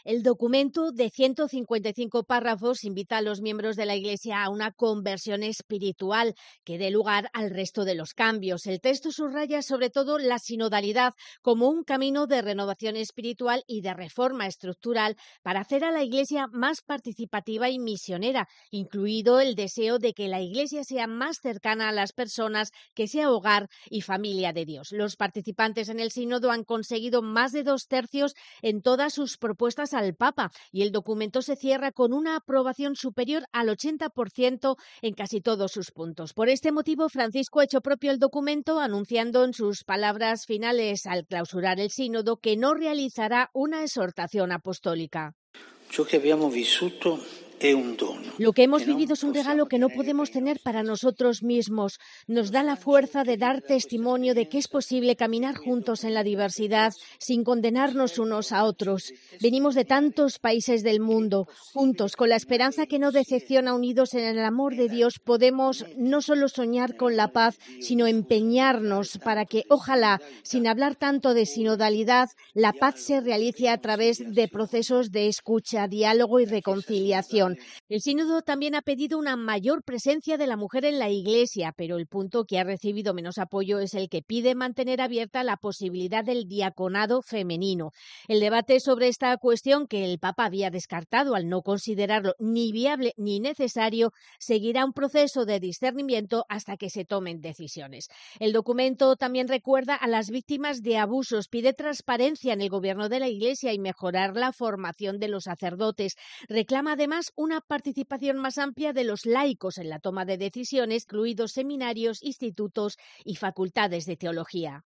El documento de 155 párrafos invita a los miembros de la Iglesia a una conversión espiritual que dé lugar al resto de los cambios. El texto subraya sobre todo la sinodalidad como un camino de renovación espiritual y de reforma estructural para hacer a la Iglesia más participativa y misionera, incluido el deseo de que la Iglesia sea más cercana a las personas, que sea hogar y familia de Dios. Los participantes en el sínodo han conseguido más de 2/3 en todas sus propuestas al Papa, y el documento se cierra con una aprobación superior al 80% en casi todos sus puntos. Por este motivo, Francisco ha hecho propio el documento, anunciando en sus palabras finales al clausurar el sínodo que no realizará una exhortación apostólica. Ciò che abbiamo vissuto è un dono. Lo que hemos vivido es un regalo que no podemos tener para nosotros mismos. Nos da la fuerza de dar testimonio de que es posible caminar juntos en la diversidad sin condenarnos unos a otros. Venimos de tantos países del mundo. Juntos, con la esperanza que no decepciona, unidos en el amor de Dios, podemos no solo soñar con la paz, sino empeñarnos para que, ojalá, sin hablar tanto de sinodalidad, la paz se realice a través de procesos de escucha, diálogo y reconciliación. El sínodo también ha pedido una mayor presencia de la mujer en la Iglesia, pero el punto que ha recibido menos apoyo es el que pide mantener abierta la posibilidad del diaconado femenino. El debate sobre esta cuestión, que el Papa había descartado al no considerarlo ni viable ni necesario, seguirá un proceso de discernimiento hasta que se tomen decisiones. El documento también recuerda a las víctimas de abusos, pide transparencia en el gobierno de la Iglesia y mejorar la formación de los sacerdotes. Reclama además una participación más amplia de los laicos en la toma de decisiones, incluidos seminarios, institutos y facultades de teología.